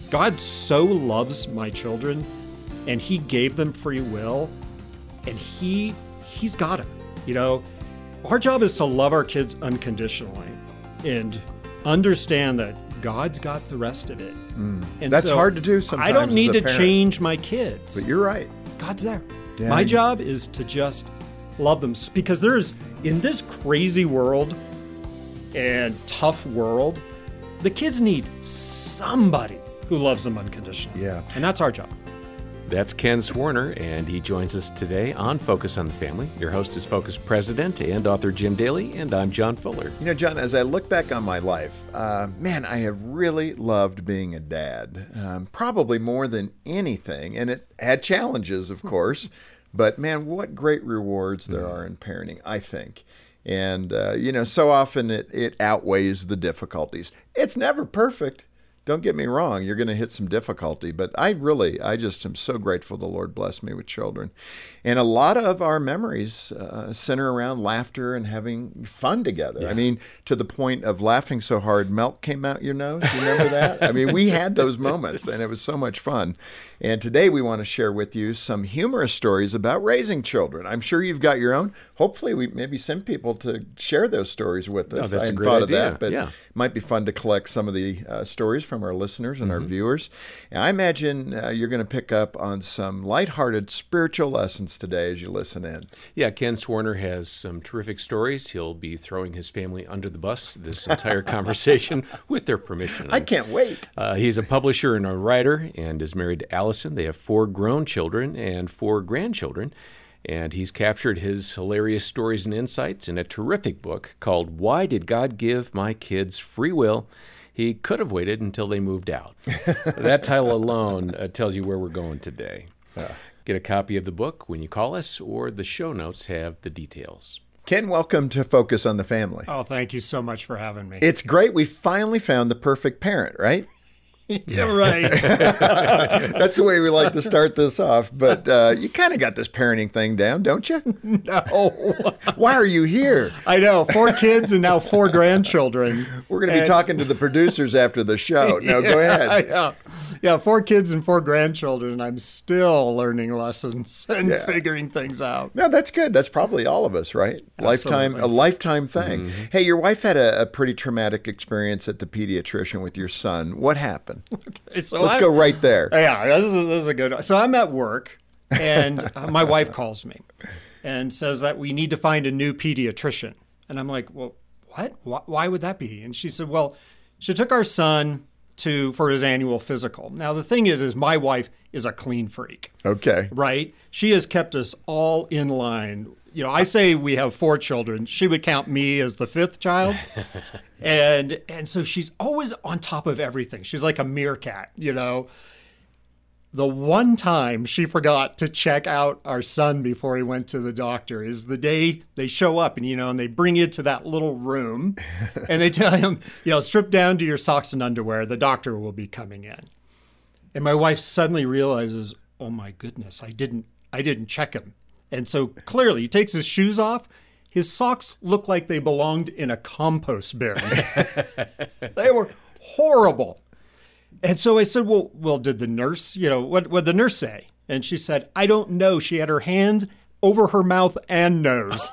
God so loves my children, and he gave them free will, and he's got it. You know, our job is to love our kids unconditionally and understand that God's got the rest of it. And that's hard to do sometimes. I don't need to parent. change my kids. But you're right. God's there. Yeah. My job is to just love them, because in this crazy world and tough world, the kids need somebody who loves them unconditionally. Yeah. And that's our job. That's Ken Swarner, and he joins us today on Focus on the Family. Your host is Focus President and author Jim Daly, and I'm John Fuller. You know, John, as I look back on my life, man, I have really loved being a dad, probably more than anything. And it had challenges, of course, but man, what great rewards there are in parenting, I think. And, you know, so often it outweighs the difficulties. It's never perfect. Don't get me wrong, you're going to hit some difficulty, but I just am so grateful the Lord blessed me with children. And a lot of our memories center around laughter and having fun together. Yeah. I mean, to the point of laughing so hard, milk came out your nose. You remember that? I mean, we had those moments, and it was so much fun. And today we want to share with you some humorous stories about raising children. I'm sure you've got your own. Hopefully, we maybe send people to share those stories with us. that's I a hadn't great thought idea. of that, but Yeah. it might be fun to collect some of the stories from our listeners and our viewers. And I imagine you're going to pick up on some lighthearted spiritual lessons today as you listen in. Yeah, Ken Swarner has some terrific stories. He'll be throwing his family under the bus this entire conversation with their permission. I can't wait. He's a publisher and a writer and is married to Allison. They have 4 grown children and 4 grandchildren. And he's captured his hilarious stories and insights in a terrific book called Why Did God Give My Kids Free Will? He could have waited until they moved out. That title alone tells you where we're going today. Get a copy of the book when you call us, or the show notes have the details. Ken, welcome to Focus on the Family. Oh, thank you so much for having me. It's great. We finally found the perfect parent, right? Yeah, right. That's the way we like to start this off. But you kind of got this parenting thing down, don't you? No. Why are you here? I know, 4 kids and now 4 grandchildren. We're going to be talking to the producers after the show. No, go ahead. Yeah, 4 kids and 4 grandchildren, and I'm still learning lessons and figuring things out. No, that's good. That's probably all of us, right? Absolutely. A lifetime thing. Hey, your wife had a pretty traumatic experience at the pediatrician with your son. What happened? Okay, so Let's go right there. Yeah, this is a good one. So I'm at work, and my wife calls me and says that we need to find a new pediatrician. And I'm like, well, what? Why would that be? And she said, well, she took our son for his annual physical. Now, the thing is my wife is a clean freak. Okay. Right? She has kept us all in line. You know, I say we have 4 children. She would count me as the 5th child. And so she's always on top of everything. She's like a meerkat, you know. The one time she forgot to check out our son before he went to the doctor is the day they show up and they bring you to that little room and they tell him, strip down to your socks and underwear. The doctor will be coming in. And my wife suddenly realizes, oh my goodness, I didn't check him. And so clearly he takes his shoes off. His socks look like they belonged in a compost bin. They were horrible. And so I said, well, did the nurse, what did the nurse say? And she said, I don't know. She had her hand over her mouth and nose.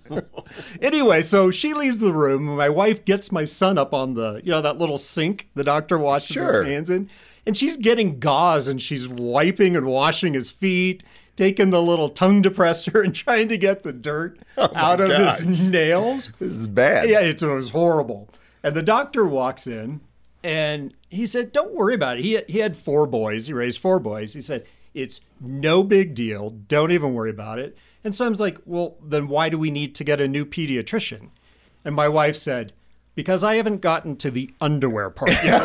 Anyway, so she leaves the room. My wife gets my son up on that little sink the doctor washes his hands in. And she's getting gauze and she's wiping and washing his feet, taking the little tongue depressor and trying to get the dirt out of his nails. This is bad. Yeah, it was horrible. And the doctor walks in and he said, don't worry about it. He had 4 boys. He raised 4 boys. He said, it's no big deal. Don't even worry about it. And so I was like, well, then why do we need to get a new pediatrician? And my wife said, because I haven't gotten to the underwear part yet.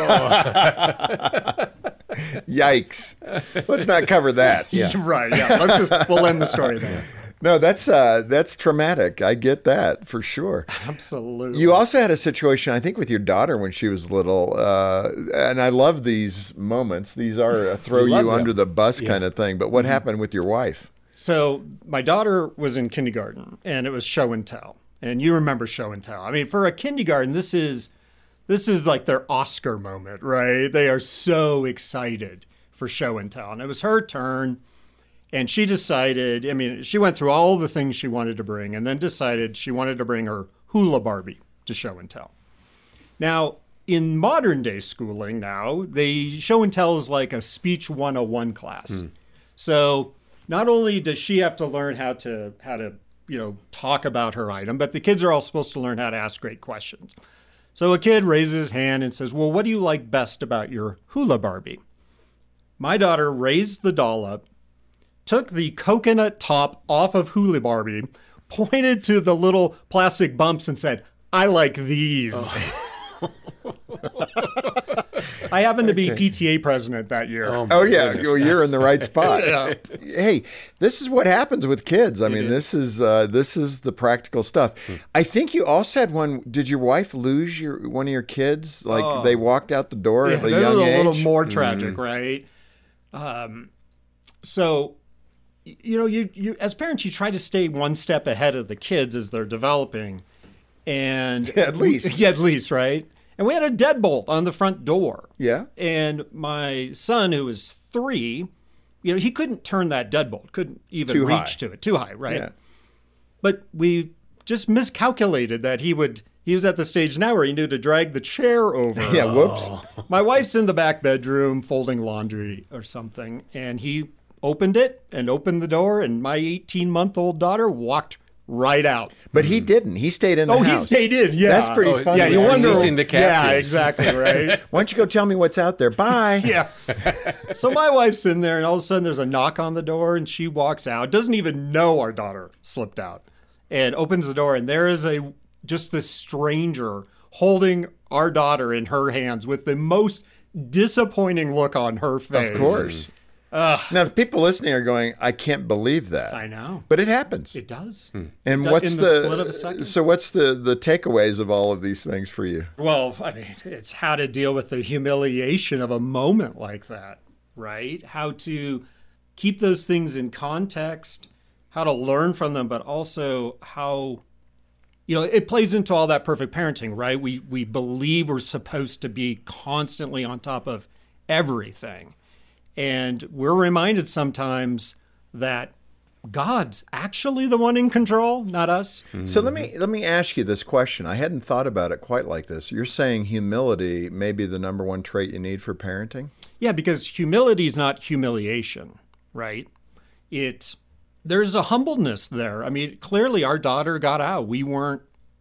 Yikes. Let's not cover that. Yeah. Right, yeah. We'll end the story there. No, that's traumatic. I get that for sure. Absolutely. You also had a situation, I think, with your daughter when she was little, and I love these moments. These are a throw you under the bus kind of thing. But what happened with your wife? So my daughter was in kindergarten, and it was show and tell. And you remember show and tell. I mean, for a kindergarten, this is this is like their Oscar moment, right? They are so excited for show and tell. And it was her turn. And she decided, I mean, she went through all the things she wanted to bring and then decided she wanted to bring her hula Barbie to show and tell. Now, in modern day schooling now, they show and tell is like a speech 101 class. So not only does she have to learn how to talk about her item, but the kids are all supposed to learn how to ask great questions. So a kid raises his hand and says, well, what do you like best about your hula Barbie? My daughter raised the doll up, took the coconut top off of hula Barbie, pointed to the little plastic bumps and said, I like these. I happened to be PTA president that year. Oh yeah, you're in the right spot. Yeah. Hey, this is what happens with kids. I mean, this is the practical stuff. I think you also had one. Did your wife lose one of your kids? Like they walked out the door at a young age? A little more tragic, right? So, you as parents, you try to stay one step ahead of the kids as they're developing, and at least, right? And we had a deadbolt on the front door. Yeah. And my son, who was 3, he couldn't turn that deadbolt, couldn't even reach to it. Too high, right? Yeah. But we just miscalculated that he was at the stage now where he knew to drag the chair over. Yeah, whoops. My wife's in the back bedroom folding laundry or something, and he opened it and opened the door, and my 18-month-old daughter walked right out. But he didn't. He stayed in the house. Oh, he stayed in, yeah. That's pretty funny. Yeah, you wonder. Releasing the captives. Yeah, exactly, right? Why don't you go tell me what's out there? Bye. Yeah. So my wife's in there, and all of a sudden there's a knock on the door, and she walks out, doesn't even know our daughter slipped out, and opens the door, and there is just this stranger holding our daughter in her hands with the most disappointing look on her face. Of course. Now, people listening are going, I can't believe that. I know. But it happens. It does. And what's in the split of a second. So what's the takeaways of all of these things for you? Well, I mean, it's how to deal with the humiliation of a moment like that, right? How to keep those things in context, how to learn from them, but also how, it plays into all that perfect parenting, right? We believe we're supposed to be constantly on top of everything. And we're reminded sometimes that God's actually the one in control, not us. So let me ask you this question. I hadn't thought about it quite like this. You're saying humility may be the number one trait you need for parenting? Yeah, because humility is not humiliation, right? There's a humbleness there. I mean, clearly our daughter got out. We weren't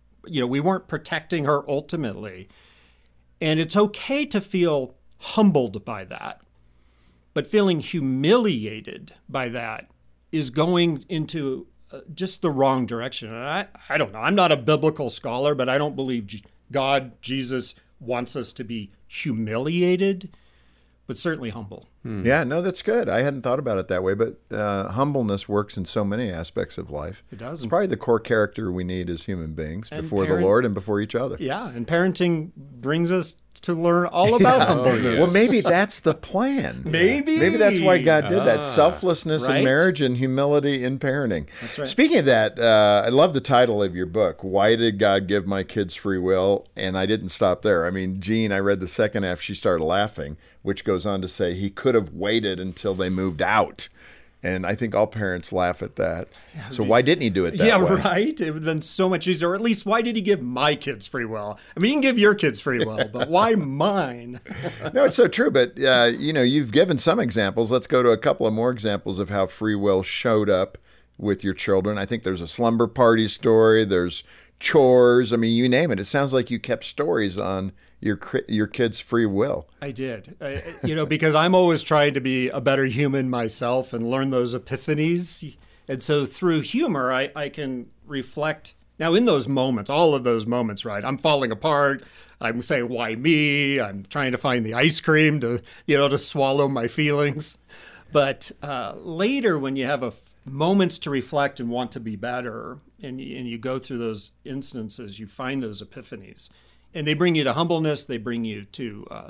protecting her ultimately. And it's okay to feel humbled by that. But feeling humiliated by that is going into just the wrong direction. And I don't know. I'm not a biblical scholar, but I don't believe Jesus wants us to be humiliated, but certainly humble. Yeah, no, that's good. I hadn't thought about it that way, but humbleness works in so many aspects of life. It does. It's probably the core character we need as human beings before the Lord and before each other. Yeah, and parenting brings us to learn all about humbleness. Well, maybe that's the plan. Maybe that's why God did that. Selflessness in marriage and humility in parenting. That's right. Speaking of that, I love the title of your book, Why Did God Give My Kids Free Will? And I didn't stop there. I mean, Jean, I read the second half, she started laughing, which goes on to say he could have waited until they moved out. And I think all parents laugh at that. Yeah, so why didn't he do it that way? Yeah, right. It would have been so much easier. Or at least, why did he give my kids free will? I mean, you can give your kids free will, but why mine? No, it's so true. But, you've given some examples. Let's go to a couple of more examples of how free will showed up with your children. I think there's a slumber party story. There's chores. I mean, you name it. It sounds like you kept stories on your kids' free will. I did, because I'm always trying to be a better human myself and learn those epiphanies. And so through humor, I can reflect. Now, in those moments, all of those moments, right, I'm falling apart. I'm saying, why me? I'm trying to find the ice cream to swallow my feelings. But later, when you have moments to reflect and want to be better, and you go through those instances, you find those epiphanies. And they bring you to humbleness. They bring you to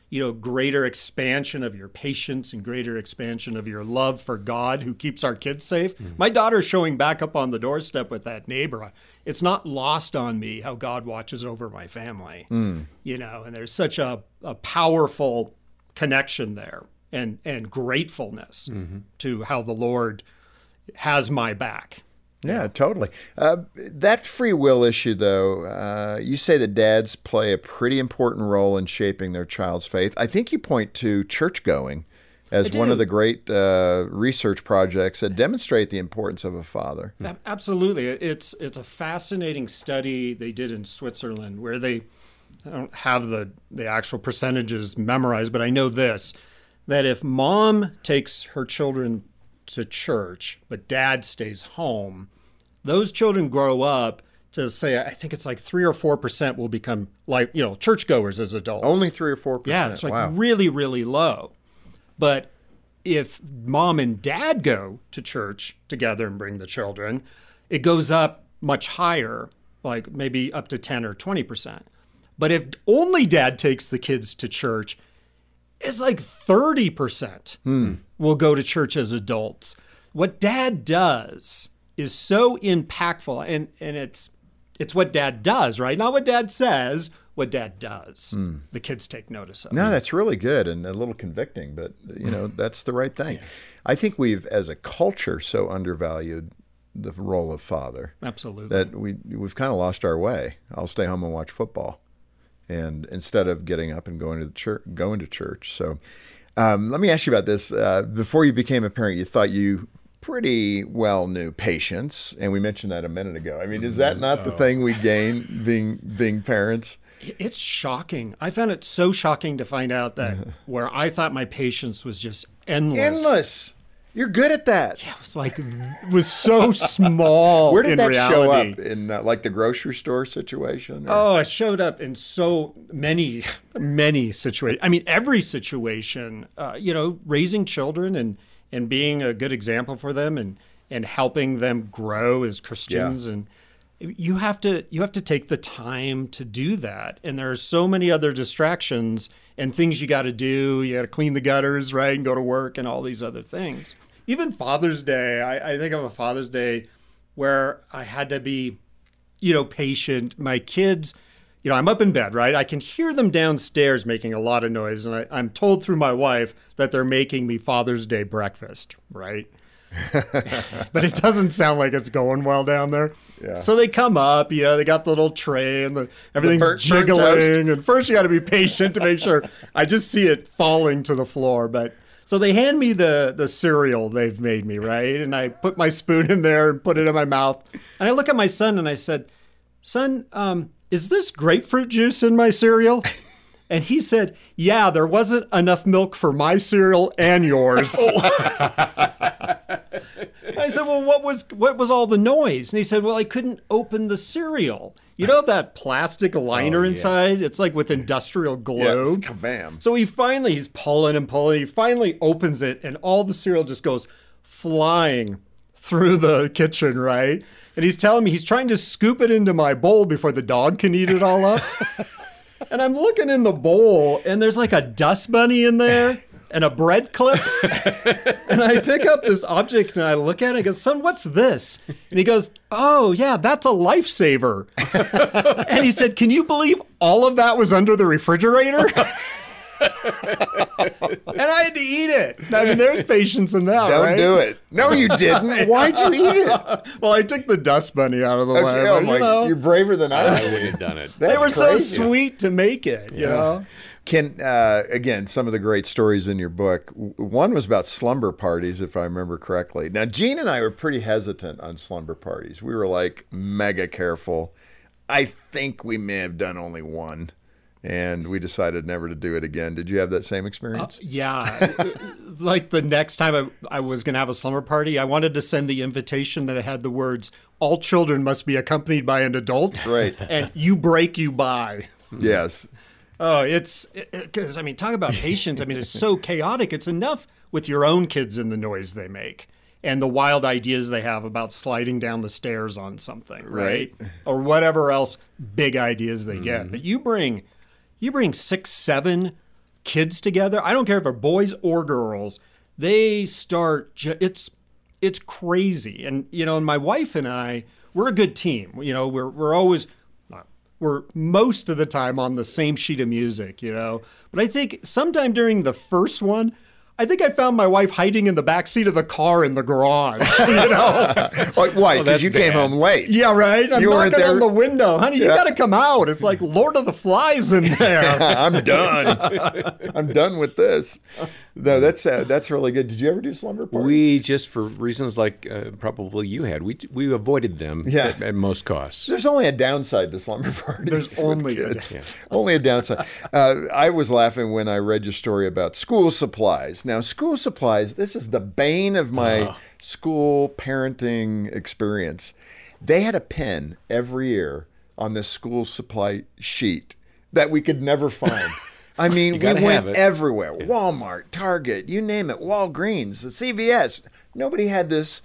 greater expansion of your patience and greater expansion of your love for God who keeps our kids safe. My daughter's showing back up on the doorstep with that neighbor. It's not lost on me how God watches over my family, and there's such a powerful connection there and gratefulness to how the Lord has my back. Yeah, totally. That free will issue, though, you say that dads play a pretty important role in shaping their child's faith. I think you point to church going as one of the great research projects that demonstrate the importance of a father. Absolutely. It's a fascinating study they did in Switzerland where I don't have the actual percentages memorized, but I know this, that if mom takes her children to church, but dad stays home, those children grow up to say, I think it's like 3 or 4% will become like, churchgoers as adults. Only 3 or 4%. Yeah, it's like really, really low. But if mom and dad go to church together and bring the children, it goes up much higher, like maybe up to 10 or 20%. But if only dad takes the kids to church, it's like 30% will go to church as adults. What dad does is so impactful, and it's what dad does, right? Not what dad says, what dad does. The kids take notice of. No, that's really good and a little convicting, but that's the right thing. Yeah. I think we've, as a culture, so undervalued the role of father. Absolutely. That we've kind of lost our way. I'll stay home and watch football, and instead of getting up and going to church. So let me ask you about this. Before you became a parent, you thought you pretty well knew patience, and we mentioned that a minute ago. I mean, is that not the thing we gain being parents? It's shocking. I found it so shocking to find out that where I thought my patience was just endless. Endless. You're good at that. Yeah, it was so small. Where did that reality. show up in like the grocery store situation? Oh, it showed up in so many situations. I mean, every situation. Raising children and being a good example for them and helping them grow as Christians. And you have to take the time to do that. And there are so many other distractions and things you got to do. You got to clean the gutters, right, and go to work and all these other things. Even Father's Day, I think of a Father's Day where I had to be, patient. My kids, I'm up in bed, right? I can hear them downstairs making a lot of noise. And I'm told through my wife that they're making me Father's Day breakfast, right? But it doesn't sound like it's going well down there. Yeah. So they come up, they got the little tray and everything's jiggling. And first you got to be patient to make sure. I just see it falling to the floor. But so they hand me the cereal they've made me, right? And I put my spoon in there and put it in my mouth. And I look at my son and I said, "Son, is this grapefruit juice in my cereal?" And he said, "Yeah, there wasn't enough milk for my cereal and yours." I said, "Well, what was all the noise?" And he said, "Well, I couldn't open the cereal. That plastic liner inside? It's like with industrial glue." Yes, kabam. So he's pulling and pulling. He finally opens it, and all the cereal just goes flying through the kitchen, right? And he's telling me he's trying to scoop it into my bowl before the dog can eat it all up. And I'm looking in the bowl, and there's like a dust bunny in there and a bread clip. And I pick up this object, and I look at it and I go, "Son, what's this?" And he goes, "Oh, yeah, that's a lifesaver." And he said, "Can you believe all of that was under the refrigerator?" And I had to eat it. I mean, there's patience in that, Don't right? do it. No, you didn't. Why'd you eat it? Well, I took the dust bunny out of the way. But, you're braver than I would have done it. They were so sweet to make it, you know? Ken, again, some of the great stories in your book. One was about slumber parties, if I remember correctly. Now, Jean and I were pretty hesitant on slumber parties. We were like mega careful. I think we may have done only one. And we decided never to do it again. Did you have that same experience? Yeah. Like the next time I was going to have a slumber party, I wanted to send the invitation that had the words, "All children must be accompanied by an adult." Right. And "you break, you buy." Yes. Oh, because, talk about patience. It's so chaotic. It's enough with your own kids and the noise they make and the wild ideas they have about sliding down the stairs on something, right? Or whatever else big ideas they get. But you bring 6, 7 kids together, I don't care if they're boys or girls, they start, it's crazy. And, and my wife and I, we're a good team. We're always, we're most of the time on the same sheet of music, But I think sometime during the first one, I think I found my wife hiding in the back seat of the car in the garage, Why? Because you came home late. Yeah, right? I'm knocking on the window. Honey, you got to come out. It's like Lord of the Flies in there. I'm done. I'm done with this. No, that's really good. Did you ever do slumber parties? We just, for reasons like probably you had, we avoided them at most costs. There's only a downside to slumber parties. There's only only a downside. I was laughing when I read your story about school supplies. Now, school supplies, this is the bane of my school parenting experience. They had a pen every year on this school supply sheet that we could never find. I mean, we went everywhere. Yeah. Walmart, Target, you name it, Walgreens, CVS. Nobody had this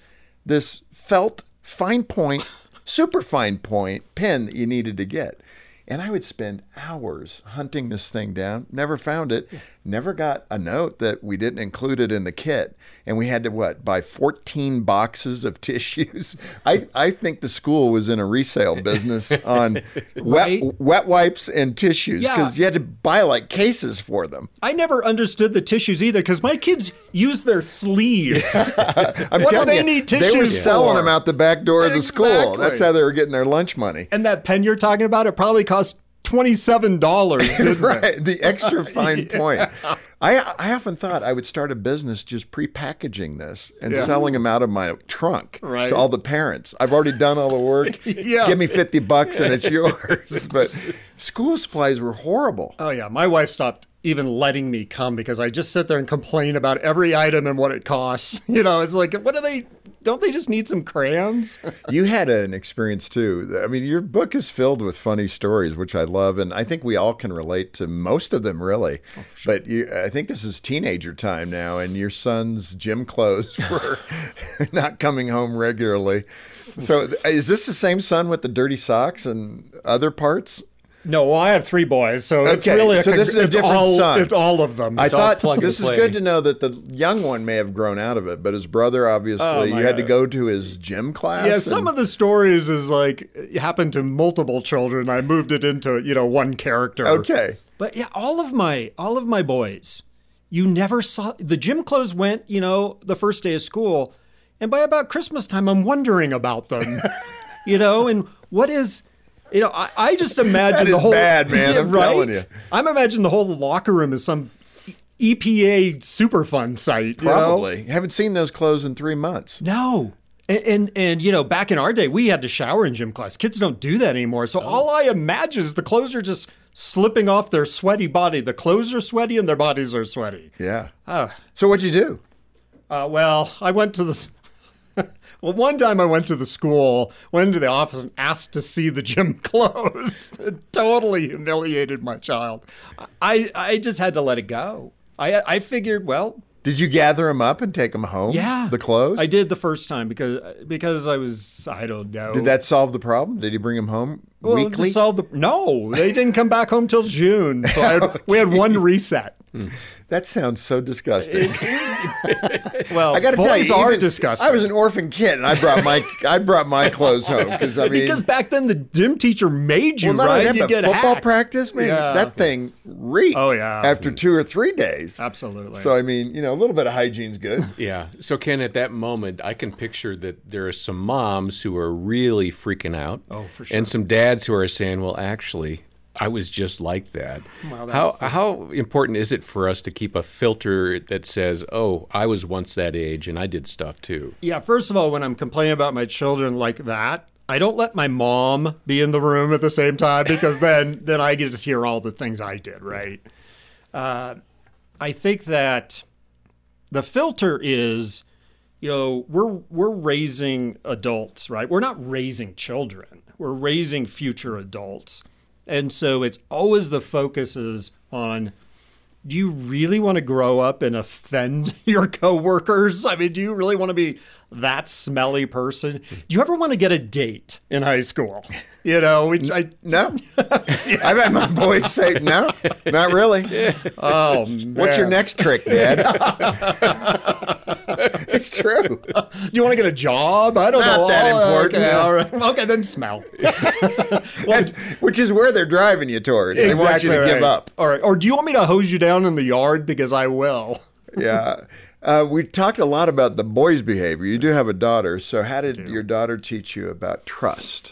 felt fine point, super fine point pen that you needed to get. And I would spend hours hunting this thing down, never found it, never got a note that we didn't include it in the kit. And we had to, buy 14 boxes of tissues? I think the school was in a resale business on wet wipes and tissues because you had to buy like cases for them. I never understood the tissues either because my kids use their sleeves. What do they need tissues for? They were selling them out the back door of the school. That's how they were getting their lunch money. And that pen you're talking about, it probably cost $27, didn't right, it? The extra fine point. I often thought I would start a business just pre-packaging this and selling them out of my trunk to all the parents. I've already done all the work. Give me $50 and it's yours. But school supplies were horrible. Oh, yeah. My wife stopped even letting me come because I just sit there and complain about every item and what it costs. It's like, don't they just need some crayons? You had an experience too. I mean, your book is filled with funny stories, which I love. And I think we all can relate to most of them, really. Oh, sure. But I think this is teenager time now, and your son's gym clothes were not coming home regularly. So is this the same son with the dirty socks and other parts? No, well, I have 3 boys, so it's really this is a different son. It's all of them. I thought this is good to know that the young one may have grown out of it, but his brother, obviously, you had to go to his gym class. Yeah, some of the stories is like it happened to multiple children. I moved it into one character. Okay, but yeah, all of my boys, you never saw the gym clothes went. The first day of school, and by about Christmas time, I'm wondering about them. And what is. I just imagine the whole bad, man. I'm telling you. I'm imagining the whole locker room is some EPA Superfund site. Probably. Haven't seen those clothes in 3 months. No. And back in our day, we had to shower in gym class. Kids don't do that anymore. So all I imagine is the clothes are just slipping off their sweaty body. The clothes are sweaty and their bodies are sweaty. Yeah. So what'd you do? Well, I went to the... Well, one time I went into the office and asked to see the gym clothes. It totally humiliated my child. I just had to let it go. I figured, well... Did you gather them up and take them home? Yeah. The clothes? I did the first time because I don't know. Did that solve the problem? Did you bring them home weekly? No, they didn't come back home till June. So we had one reset. That sounds so disgusting. Well, I got to tell you, are disgusting. I was an orphan kid, and I brought my clothes home because back then the gym teacher made you right. You get football hacked. Practice, man, that thing reeked. Oh yeah, after 2 or 3 days. Absolutely. So a little bit of hygiene's good. Yeah. So Ken, at that moment, I can picture that there are some moms who are really freaking out. Oh, for sure. And some dads who are saying, "Well, actually, I was just like that." Well, how important is it for us to keep a filter that says, "Oh, I was once that age and I did stuff too"? Yeah, first of all, when I'm complaining about my children like that, I don't let my mom be in the room at the same time because then I get to hear all the things I did, right? I think that the filter is, we're raising adults, right? We're not raising children. We're raising future adults. And so it's always the focus is on do you really want to grow up and offend your coworkers? I mean, do you really want to be that smelly person? Do you ever want to get a date in high school? You know, which No. I've had my boys say, no, not really. oh, man. What's your next trick, Dad? It's true. Do you want to get a job? I don't know. Not that important. Okay, all right. Okay, then smell. Which is where they're driving you toward. They want you to give up. All right. Or do you want me to hose you down in the yard? Because I will. Yeah. We talked a lot about the boys' behavior. You do have a daughter. So how did your daughter teach you about trust?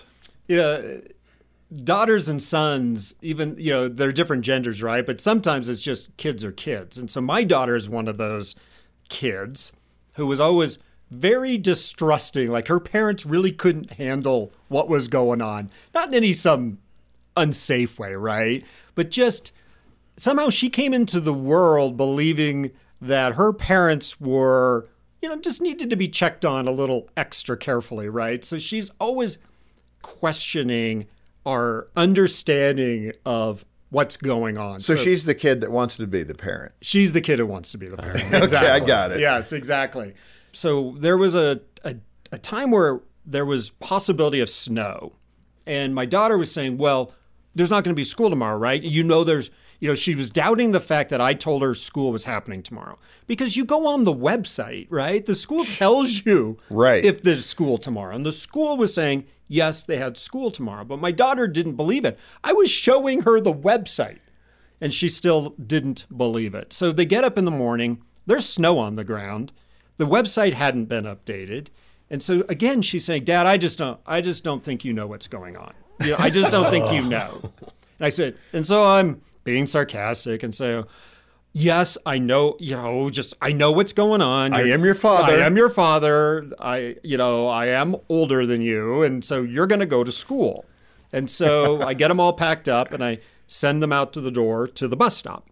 Daughters and sons, even, they're different genders, right? But sometimes it's just kids are kids. And so my daughter is one of those kids who was always very distrusting. Like her parents really couldn't handle what was going on. Not in some unsafe way, right? But just somehow she came into the world believing that her parents were, just needed to be checked on a little extra carefully, right? So she's always questioning our understanding of what's going on. So she's the kid that wants to be the parent. She's the kid who wants to be the parent. Exactly. Okay, I got it. Yes, exactly. So there was a time where there was possibility of snow. And my daughter was saying, well, there's not going to be school tomorrow, right? She was doubting the fact that I told her school was happening tomorrow. Because you go on the website, right? The school tells you if there's school tomorrow. And the school was saying, yes, they had school tomorrow. But my daughter didn't believe it. I was showing her the website, and she still didn't believe it. So they get up in the morning. There's snow on the ground. The website hadn't been updated. And so, again, she's saying, Dad, I just don't think you know what's going on. I just don't think you know. And I said, and so I'm being sarcastic and say, yes, I know, I know what's going on. I am your father. I am your father. I am older than you. And so you're going to go to school. And so I get them all packed up and I send them out to the door to the bus stop.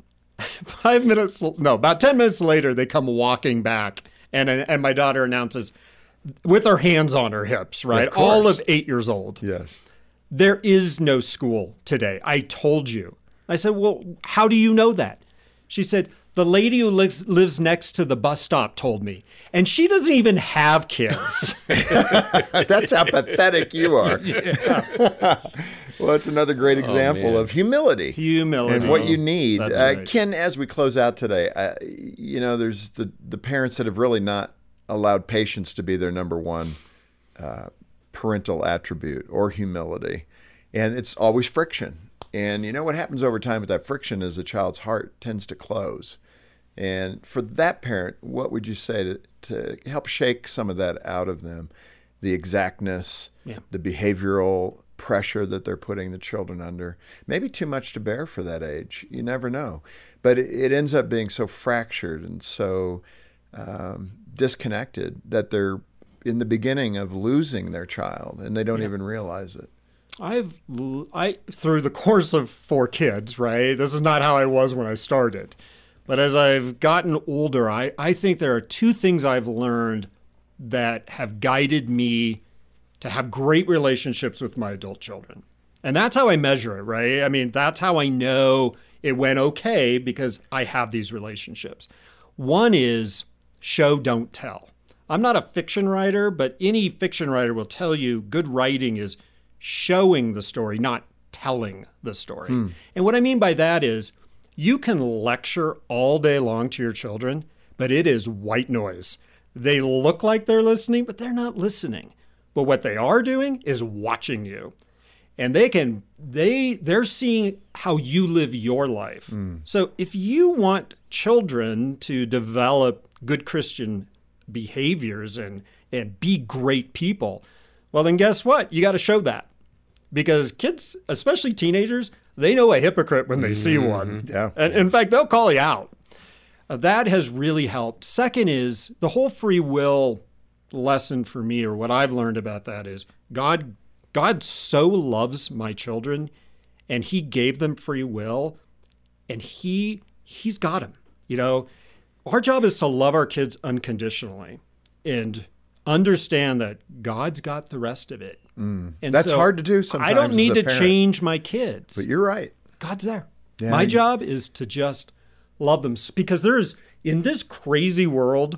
About 10 minutes later, they come walking back and my daughter announces with her hands on her hips, right? All of 8 years old. Yes. There is no school today. I told you. I said, well, how do you know that? She said, the lady who lives next to the bus stop told me. And she doesn't even have kids. That's how pathetic you are. Yeah. Well, it's another great example of humility. Humility. And what you need. That's right. Ken, as we close out today, there's the parents that have really not allowed patience to be their number one parental attribute or humility. And it's always friction. And what happens over time with that friction is the child's heart tends to close. And for that parent, what would you say to help shake some of that out of them? The exactness, the behavioral pressure that they're putting the children under. Maybe too much to bear for that age. You never know. But it ends up being so fractured and so disconnected that they're in the beginning of losing their child and they don't even realize it. Through the course of 4 kids, right? This is not how I was when I started. But as I've gotten older, I think there are 2 things I've learned that have guided me to have great relationships with my adult children. And that's how I measure it, right? I mean, that's how I know it went okay because I have these relationships. One is show, don't tell. I'm not a fiction writer, but any fiction writer will tell you good writing is showing the story, not telling the story. And what I mean by that is you can lecture all day long to your children, but it is white noise. They look like they're listening, but they're not listening. But what they are doing is watching you. And they're seeing how you live your life. So if you want children to develop good Christian behaviors and be great people, well, then guess what? You got to show that. Because kids, especially teenagers, they know a hypocrite when they see one. Yeah. And in fact, they'll call you out. That has really helped. Second is the whole free will lesson for me, or what I've learned about that is God so loves my children and he gave them free will and he's got them. Our job is to love our kids unconditionally and understand that God's got the rest of it. And that's hard to do sometimes. I don't need as a to parent. change my kids. But you're right. God's there. Yeah. My job is to just love them. Because in this crazy world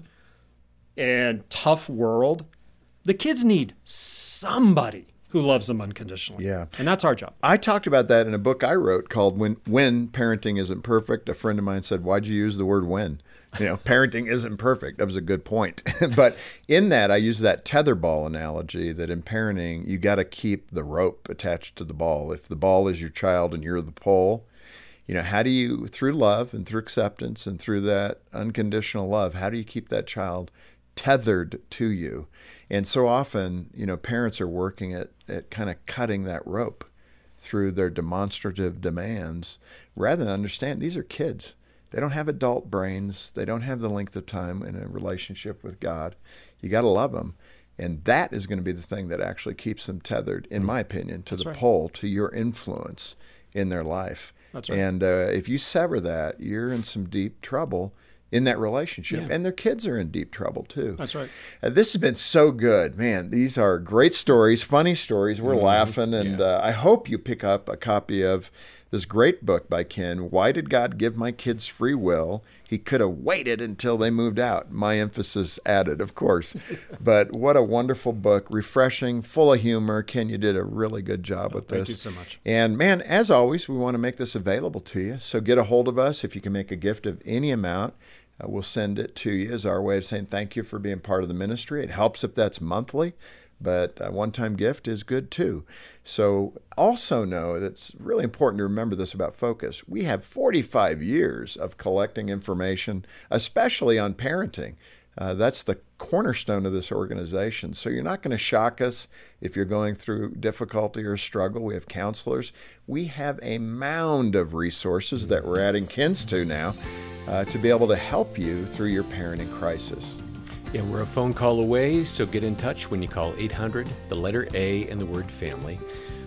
and tough world, the kids need somebody who loves them unconditionally. Yeah. And that's our job. I talked about that in a book I wrote called When Parenting Isn't Perfect. A friend of mine said, why'd you use the word when? Parenting isn't perfect. That was a good point. But in that, I use that tetherball analogy that in parenting, you got to keep the rope attached to the ball. If the ball is your child and you're the pole, how do you, through love and through acceptance and through that unconditional love, how do you keep that child tethered to you? And so often, parents are working at kind of cutting that rope through their demonstrative demands rather than understand these are kids. They don't have adult brains. They don't have the length of time in a relationship with God. You got to love them. And that is going to be the thing that actually keeps them tethered, in my opinion, to the pole, to your influence in their life. That's right. And if you sever that, you're in some deep trouble in that relationship. Yeah. And their kids are in deep trouble too. That's right. This has been so good. Man, these are great stories, funny stories. We're laughing. And I hope you pick up a copy of this great book by Ken, Why Did God Give My Kids Free Will? He could have waited until they moved out. My emphasis added, of course. But what a wonderful book, refreshing, full of humor. Ken, you did a really good job with this. Thank you so much. And man, as always, we want to make this available to you. So get a hold of us. If you can make a gift of any amount, we'll send it to you as our way of saying thank you for being part of the ministry. It helps if that's monthly, but a one-time gift is good too. So also know that's really important to remember this about Focus. We have 45 years of collecting information, especially on parenting. That's the cornerstone of this organization. So you're not going to shock us if you're going through difficulty or struggle. We have counselors. We have a mound of resources that we're adding Ken's to now to be able to help you through your parenting crisis. Yeah, we're a phone call away, so get in touch when you call 800, the letter A, and the word family,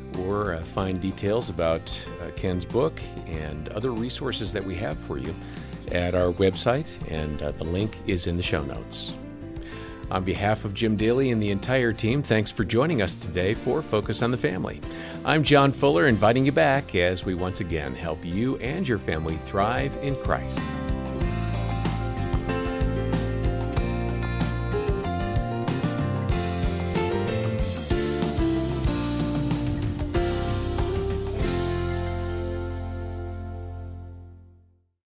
or find details about Ken's book and other resources that we have for you at our website, and the link is in the show notes. On behalf of Jim Daly and the entire team, thanks for joining us today for Focus on the Family. I'm John Fuller, inviting you back as we once again help you and your family thrive in Christ.